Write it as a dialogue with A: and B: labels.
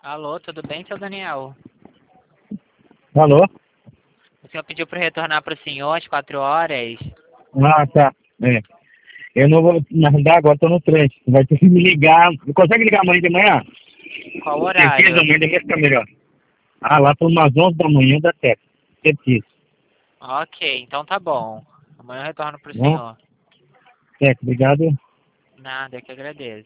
A: Alô, tudo bem, seu Daniel?
B: Alô?
A: O senhor pediu para retornar para o senhor às 4 horas?
B: Ah, tá. É. Eu não vou nadar agora, tô no trânsito. Vai ter que me ligar. Consegue ligar amanhã de manhã?
A: Qual
B: Certeza,
A: horário?
B: amanhã de manhã fica melhor. Ah, lá por umas 11 da manhã dá certo. Certeza.
A: Ok, então tá bom. Amanhã eu retorno para o
B: Bom,
A: senhor.
B: certo, obrigado.
A: Nada, eu que agradeço.